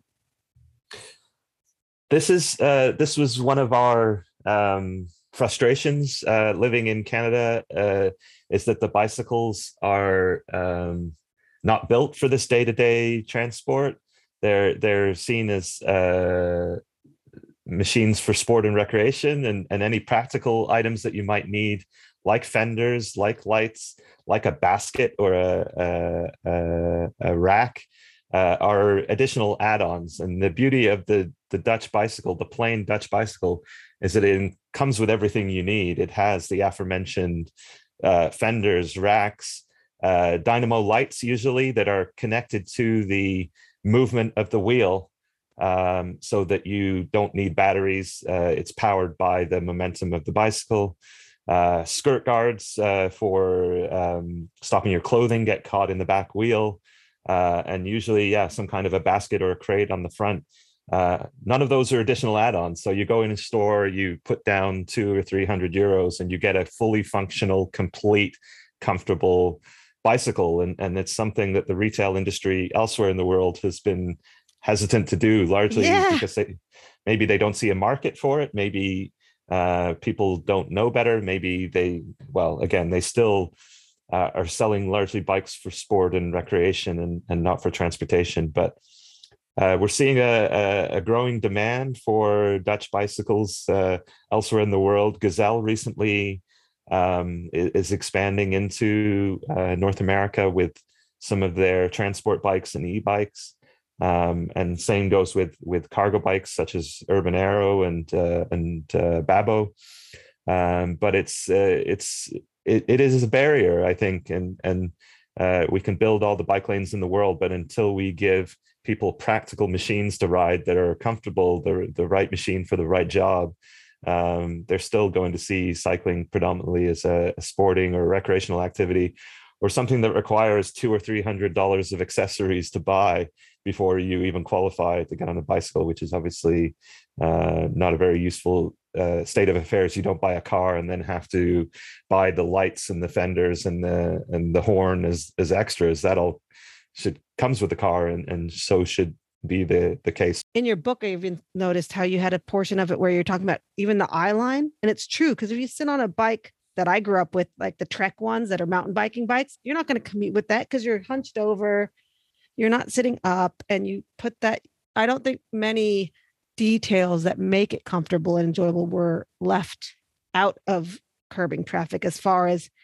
This is uh, this was one of our um, frustrations uh, living in Canada, uh, is that the bicycles are um, not built for this day-to-day transport. They're they're seen as uh, machines for sport and recreation, and, and any practical items that you might need, like fenders, like lights, like a basket or a a, a, a rack. Uh, are additional add-ons. And the beauty of the, the Dutch bicycle, the plain Dutch bicycle, is that it comes with everything you need. It has the aforementioned uh, fenders, racks, uh, dynamo lights usually that are connected to the movement of the wheel, um, so that you don't need batteries. Uh, it's powered by the momentum of the bicycle. Uh, skirt guards uh, for um, stopping your clothing get caught in the back wheel. Uh, and usually, yeah, some kind of a basket or a crate on the front. Uh, none of those are additional add-ons. So you go in a store, you put down two or three hundred euros, and you get a fully functional, complete, comfortable bicycle. And, and it's something that the retail industry elsewhere in the world has been hesitant to do, largely yeah. because they, maybe they don't see a market for it. Maybe uh, people don't know better. Maybe they, well, again, they still Uh, are selling largely bikes for sport and recreation, and, and not for transportation. But uh, we're seeing a, a, a growing demand for Dutch bicycles uh, elsewhere in the world. Gazelle recently um, is, is expanding into uh, North America with some of their transport bikes and e-bikes. Um, and same goes with, with cargo bikes such as Urban Arrow and, uh, and uh, Babbo. Um, but it's uh, it's it, it is a barrier, I think, and and uh, we can build all the bike lanes in the world, but until we give people practical machines to ride that are comfortable, the the right machine for the right job, um, they're still going to see cycling predominantly as a, a sporting or recreational activity, or something that requires two or three hundred dollars of accessories to buy before you even qualify to get on a bicycle, which is obviously uh, not a very useful uh, state of affairs. You don't buy a car and then have to buy the lights and the fenders and the and the horn as as extras. That all should comes with the car, and and so should be the the case. In your book, I even noticed how you had a portion of it where you're talking about even the eye line, and it's true, because if you sit on a bike that I grew up with, like the Trek ones that are mountain biking bikes, you're not going to commute with that because you're hunched over, you're not sitting up, and you put that. I don't think many details that make it comfortable and enjoyable were left out of curbing traffic, as far as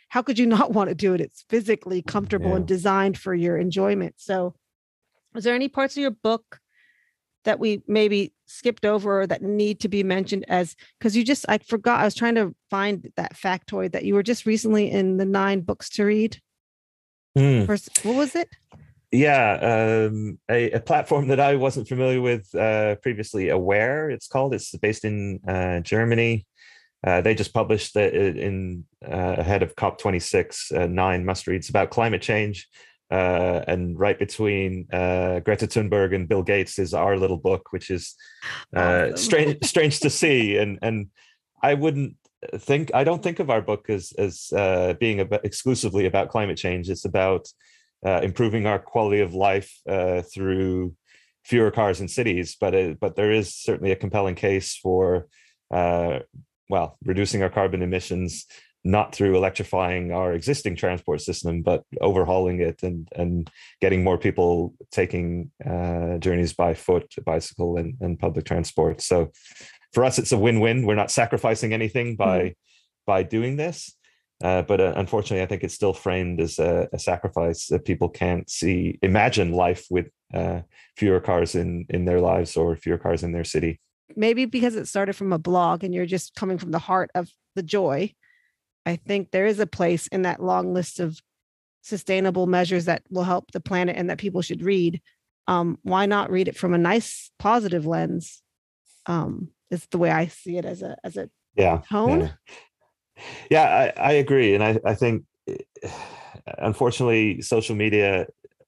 how could you not want to do it? It's physically comfortable Yeah. and designed for your enjoyment. So is there any parts of your book that we maybe skipped over or that need to be mentioned as, because you just, I forgot, I was trying to find that factoid that you were just recently in the nine books to read. Mm. First, what was it? Yeah, um, a, a platform that I wasn't familiar with uh, previously, Aware, it's called. It's based in uh, Germany. Uh, they just published it in uh, ahead of COP twenty-six, uh, nine must-reads about climate change. Uh, and right between uh, Greta Thunberg and Bill Gates is our little book, which is uh, Awesome. strange strange to see. And and I wouldn't think, I don't think of our book as, as uh, being about, exclusively about climate change. It's about uh, improving our quality of life uh, through fewer cars in cities. But, it, but there is certainly a compelling case for uh, well, reducing our carbon emissions, not through electrifying our existing transport system, but overhauling it and, and getting more people taking uh, journeys by foot, bicycle, and, and public transport. So for us, it's a win-win. We're not sacrificing anything by, mm. by doing this. Uh, but uh, unfortunately, I think it's still framed as a, a sacrifice that people can't see, imagine life with uh, fewer cars in, in their lives or fewer cars in their city. Maybe because it started from a blog and you're just coming from the heart of the joy, I think there is a place in that long list of sustainable measures that will help the planet and that people should read. Um, why not read it from a nice, positive lens? Um, it's the way I see it as a as a yeah, tone. Yeah, yeah I, I agree. And I, I think, unfortunately, social media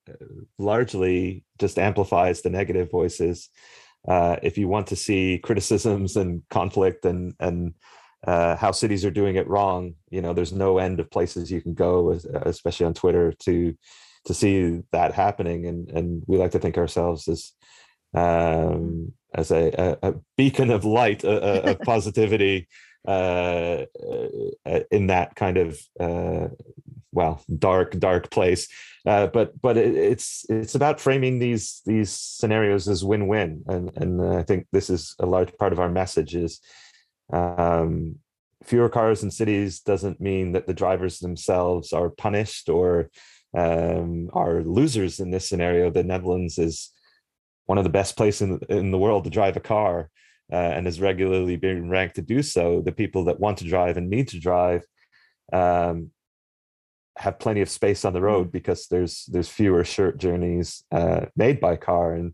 largely just amplifies the negative voices. Uh, if you want to see criticisms and conflict and and uh, how cities are doing it wrong, you know, there's no end of places you can go, especially on Twitter, to to see that happening. And and we like to think ourselves as um, as a, a, a beacon of light, uh, of positivity uh, uh, in that kind of uh, well, dark, dark place. Uh, but but it, it's it's about framing these these scenarios as win-win, and and I think this is a large part of our message is um, fewer cars in cities doesn't mean that the drivers themselves are punished or um, are losers in this scenario. The Netherlands is one of the best places in, in the world to drive a car, uh, and is regularly being ranked to do so. The people that want to drive and need to drive um, have plenty of space on the road because there's there's fewer short journeys uh, made by car, and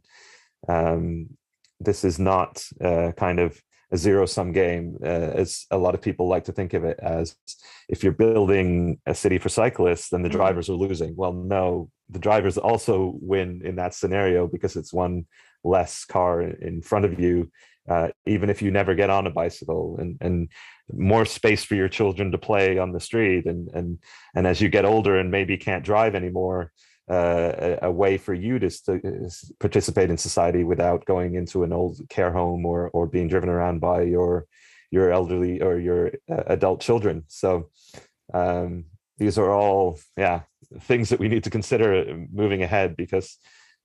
um, this is not uh, kind of a zero-sum game, uh, as a lot of people like to think of it as. If you're building a city for cyclists, then the Mm-hmm. drivers are losing. Well, no, the drivers also win in that scenario because it's one less car in front of you, uh, even if you never get on a bicycle, and and more space for your children to play on the street, and and and as you get older and maybe can't drive anymore, uh, a, a way for you to st- participate in society without going into an old care home or or being driven around by your your elderly or your uh, adult children. So um, these are all yeah things that we need to consider moving ahead, because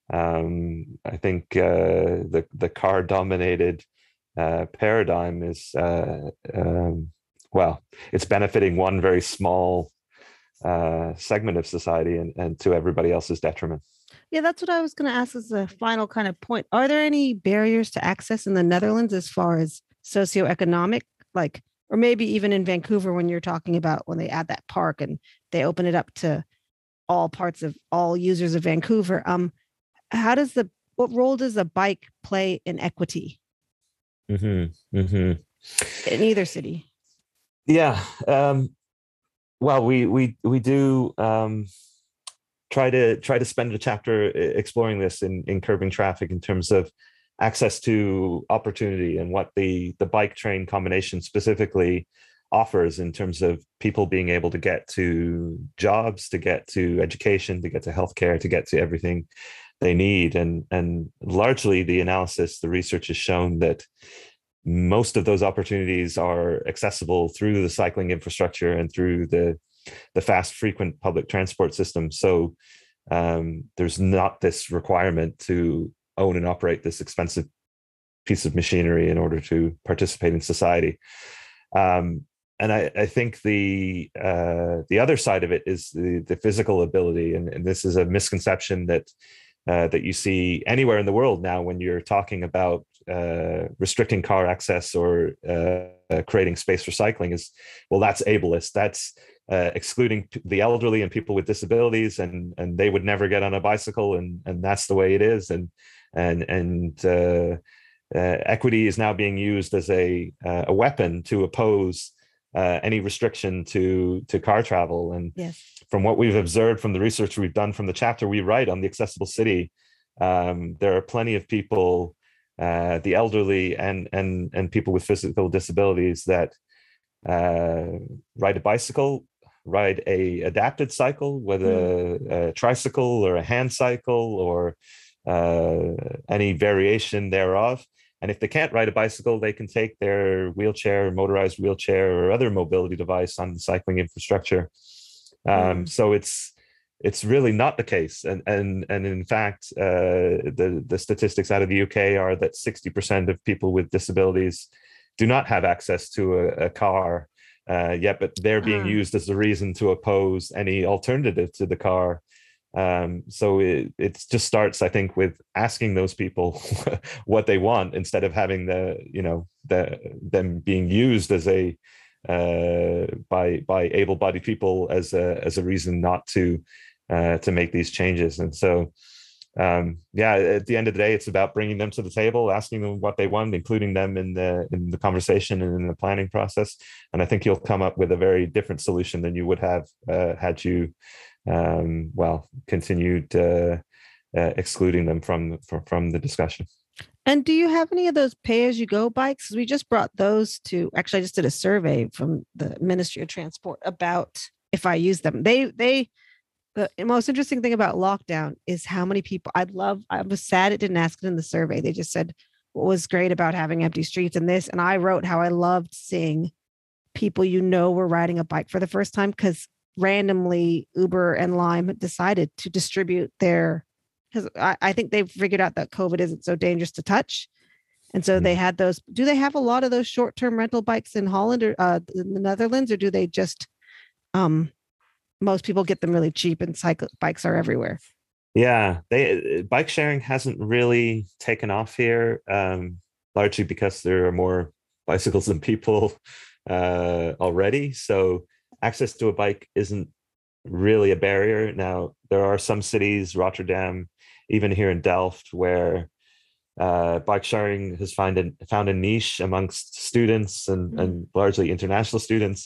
um, I think uh, the the car dominated Uh, paradigm is uh, um, well, it's benefiting one very small uh, segment of society, and, and to everybody else's detriment. Yeah, that's what I was going to ask as a final kind of point. Are there any barriers to access in the Netherlands as far as socioeconomic, like, or maybe even in Vancouver when you're talking about when they add that park and they open it up to all parts of all users of Vancouver? Um, how does the what role does a bike play in equity? Mm-hmm. Mm-hmm. In either city? Yeah. Um, well, we we we do um, try to try to spend a chapter exploring this in, in Curbing Traffic in terms of access to opportunity and what the the bike train combination specifically offers in terms of people being able to get to jobs, to get to education, to get to healthcare, to get to everything they need. And, and largely the analysis, the research has shown that most of those opportunities are accessible through the cycling infrastructure and through the, the fast, frequent public transport system. So um, there's not this requirement to own and operate this expensive piece of machinery in order to participate in society. Um, and I, I think the uh, the other side of it is the, the physical ability, and, and this is a misconception that uh, that you see anywhere in the world now when you're talking about uh, restricting car access or uh, uh, creating space for cycling. Is, well, that's ableist. That's uh, excluding the elderly and people with disabilities, and and they would never get on a bicycle, and and that's the way it is, and and and. Uh, Uh, equity is now being used as a uh, a weapon to oppose uh, any restriction to to car travel. And yes. From what we've observed from the research we've done from the chapter we write on the accessible city, um, there are plenty of people, uh, the elderly and and and people with physical disabilities, that uh, ride a bicycle, ride a adapted cycle, whether mm. a, a tricycle or a hand cycle or uh, any variation thereof. And if they can't ride a bicycle, they can take their wheelchair, motorized wheelchair, or other mobility device on the cycling infrastructure. Um, mm. So it's it's really not the case. And and and in fact, uh, the the statistics out of the U K are that sixty percent of people with disabilities do not have access to a, a car uh, yet, but they're being uh. used as a reason to oppose any alternative to the car. Um, so it it just starts, I think, with asking those people what they want, instead of having the, you know, the them being used as a uh, by by able-bodied people as a as a reason not to uh, to make these changes. And so, um, yeah, at the end of the day, it's about bringing them to the table, asking them what they want, including them in the in the conversation and in the planning process. And I think you'll come up with a very different solution than you would have uh, had you. Um, well, continued uh, uh, excluding them from, from from the discussion. And do you have any of those pay-as-you-go bikes? We just brought those to. Actually, I just did a survey from the Ministry of Transport about if I use them. They they the most interesting thing about lockdown is how many people. I'd love. I was sad it didn't ask it in the survey. They just said what was great about having empty streets and this. And I wrote how I loved seeing people you know were riding a bike for the first time, because randomly Uber and Lime decided to distribute their, because I, I think they've figured out that COVID isn't so dangerous to touch. And so mm-hmm. they had those. Do they have a lot of those short-term rental bikes in Holland or uh, in the Netherlands, or do they just, um, most people get them really cheap and cycle bikes are everywhere? Yeah, they bike sharing hasn't really taken off here, um, largely because there are more bicycles than people uh, already. So access to a bike isn't really a barrier. Now, there are some cities, Rotterdam, even here in Delft, where uh, bike sharing has found a, found a niche amongst students and, mm-hmm. and largely international students.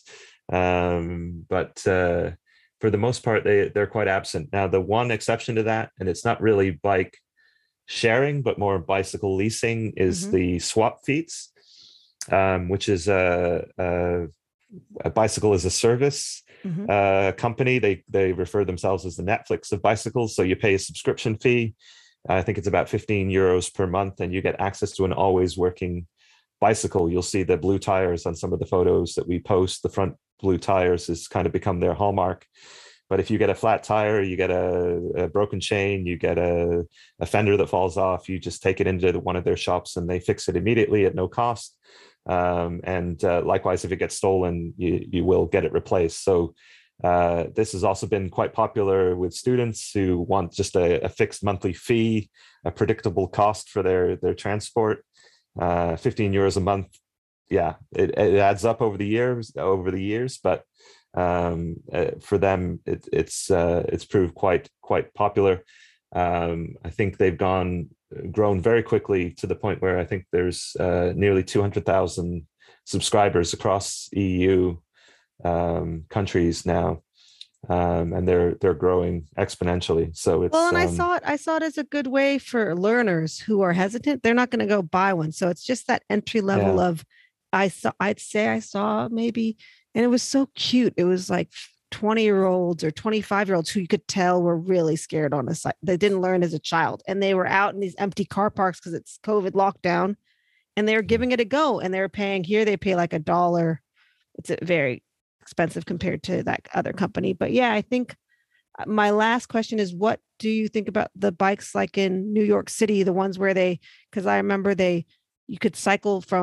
Um, but uh, for the most part, they, they're quite absent. Now, the one exception to that, and it's not really bike sharing, but more bicycle leasing, is mm-hmm. the Swap Fiets, um, which is a, a a bicycle as a service mm-hmm. uh, company. They they refer themselves as the Netflix of bicycles. So you pay a subscription fee. I think it's about fifteen euros per month, and you get access to an always working bicycle. You'll see the blue tires on some of the photos that we post. The front blue tires has kind of become their hallmark. But if you get a flat tire, you get a, a broken chain, you get a, a fender that falls off, you just take it into one of their shops and they fix it immediately at no cost. Um, and uh, likewise, if it gets stolen, you, you will get it replaced. So uh, this has also been quite popular with students who want just a, a fixed monthly fee, a predictable cost for their, their transport. Uh, fifteen euros a month. Yeah, it, it adds up over the years, over the years, but um, uh, for them, it, it's uh, it's proved quite quite popular. Um, I think they've gone grown very quickly to the point where I think there's uh, nearly two hundred thousand subscribers across E U um, countries now, um, and they're they're growing exponentially. So it's well, and um, I saw it. I saw it as a good way for learners who are hesitant. They're not going to go buy one, so it's just that entry level yeah. of. I saw. I'd say I saw maybe, and it was so cute. It was like twenty year olds or twenty-five year olds who you could tell were really scared on a site. They didn't learn as a child, and they were out in these empty car parks because it's COVID lockdown, and they were giving it a go, and they were paying here. They pay like a dollar. It's a very expensive compared to that other company. But yeah, I think my last question is, what do you think about the bikes like in New York City, the ones where they, because I remember they, you could cycle from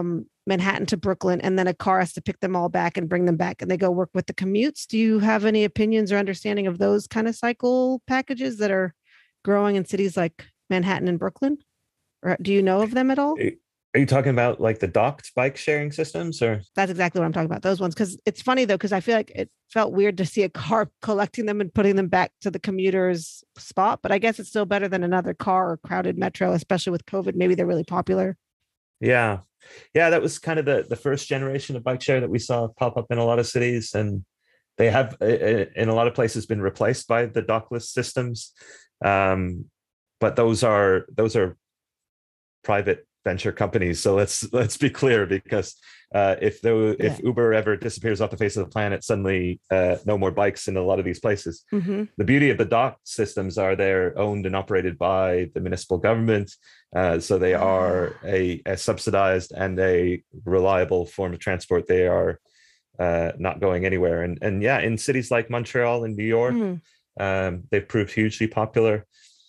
Manhattan to Brooklyn, and then a car has to pick them all back and bring them back, and they go work with the commutes. Do you have any opinions or understanding of those kind of cycle packages that are growing in cities like Manhattan and Brooklyn? Or do you know of them at all? Are you talking about like the docked bike sharing systems, or? That's exactly what I'm talking about. Those ones. Cause it's funny though, cause I feel like it felt weird to see a car collecting them and putting them back to the commuter's spot, but I guess it's still better than another car or crowded metro, especially with COVID. Maybe they're really popular. Yeah. Yeah. That was kind of the, the first generation of bike share that we saw pop up in a lot of cities. And they have in a lot of places been replaced by the dockless systems. Um, but those are, those are private venture companies. So let's let's be clear, because uh, if there, yeah. if Uber ever disappears off the face of the planet, suddenly uh, no more bikes in a lot of these places. Mm-hmm. The beauty of the dock systems are they're owned and operated by the municipal government, uh, so they are a, a subsidized and a reliable form of transport. They are uh, not going anywhere. And and yeah, in cities like Montreal and New York, mm-hmm. um, they've proved hugely popular.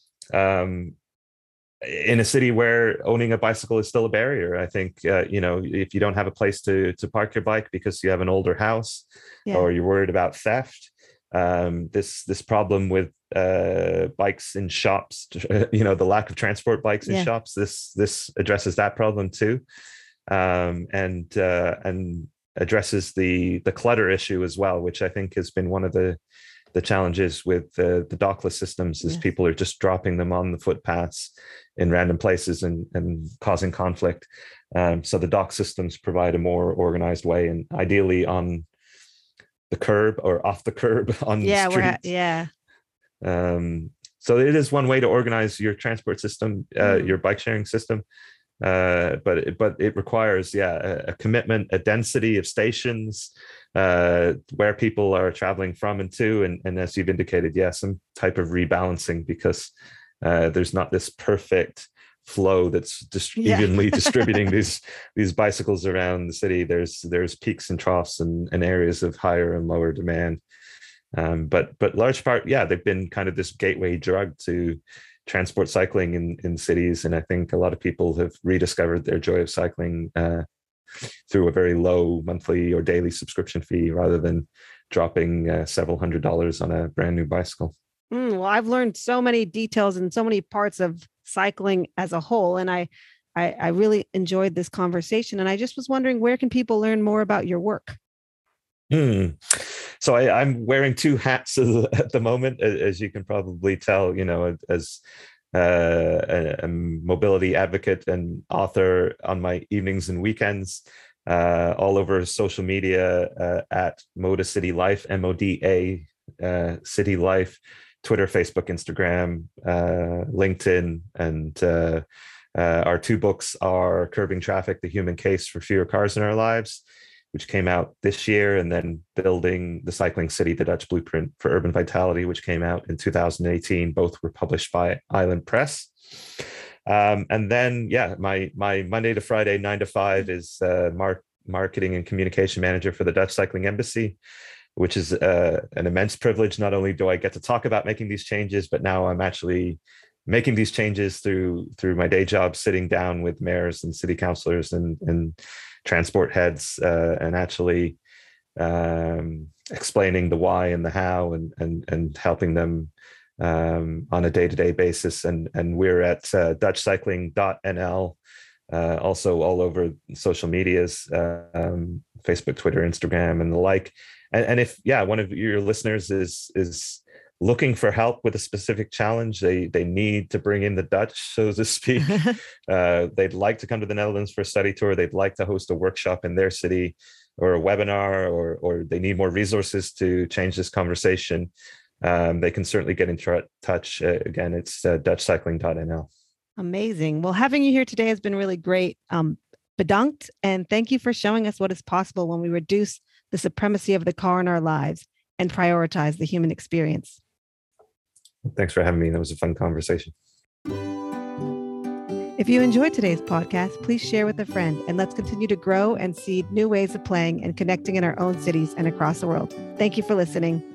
Um, in a city where owning a bicycle is still a barrier. I think, uh, you know, if you don't have a place to to park your bike because you have an older house, yeah. or you're worried about theft, um, this this problem with uh, bikes in shops, you know, the lack of transport bikes in yeah. shops, this this addresses that problem too, um, and uh, and addresses the the clutter issue as well, which I think has been one of the the challenges with the, the dockless systems is yes. people are just dropping them on the footpaths in random places and, and causing conflict. Um, so the dock systems provide a more organized way, and ideally on the curb or off the curb on yeah, the street. We're, yeah. Um, so it is one way to organize your transport system, uh, mm. your bike sharing system. Uh, but it, but it requires, yeah, a, a commitment, a density of stations, uh, where people are traveling from and to, and, and as you've indicated, yeah, some type of rebalancing, because uh, there's not this perfect flow that's just yeah. evenly distributing these these bicycles around the city. There's there's peaks and troughs and, and areas of higher and lower demand. Um, but but large part, yeah, they've been kind of this gateway drug to transport cycling in, in cities. And I think a lot of people have rediscovered their joy of cycling uh, through a very low monthly or daily subscription fee, rather than dropping uh, several hundred dollars on a brand new bicycle. Mm, well, I've learned so many details and so many parts of cycling as a whole. And I, I, I really enjoyed this conversation. And I just was wondering, where can people learn more about your work? Hmm. So I, I'm wearing two hats at the moment, as you can probably tell, you know, as uh, a, a mobility advocate and author on my evenings and weekends, uh, all over social media uh, at Moda City Life, M O D A uh, City Life, Twitter, Facebook, Instagram, uh, LinkedIn, and uh, uh, our two books are Curbing Traffic, The Human Case for Fewer Cars in Our Lives, which came out this year, and then Building the Cycling City, The Dutch Blueprint for Urban Vitality, which came out in two thousand eighteen. Both were published by Island Press. Um, and then, yeah, my my Monday to Friday, nine to five is uh, mar- marketing and communication manager for the Dutch Cycling Embassy, which is uh, an immense privilege. Not only do I get to talk about making these changes, but now I'm actually making these changes through through my day job, sitting down with mayors and city councilors and and transport heads, uh, and actually um, explaining the why and the how, and and and helping them um, on a day-to-day basis. And and we're at uh, dutch cycling dot n l, uh, also all over social medias, uh, um, Facebook, Twitter, Instagram, and the like. And, and if yeah, one of your listeners is is looking for help with a specific challenge, they they need to bring in the Dutch, so to speak. uh, they'd like to come to the Netherlands for a study tour. They'd like to host a workshop in their city or a webinar, or or they need more resources to change this conversation. Um, they can certainly get in tr- touch. Uh, again, it's uh, dutch cycling dot n l. Amazing. Well, having you here today has been really great. Um, bedankt, and thank you for showing us what is possible when we reduce the supremacy of the car in our lives and prioritize the human experience. Thanks for having me. That was a fun conversation. If you enjoyed today's podcast, please share with a friend, and let's continue to grow and seed new ways of playing and connecting in our own cities and across the world. Thank you for listening.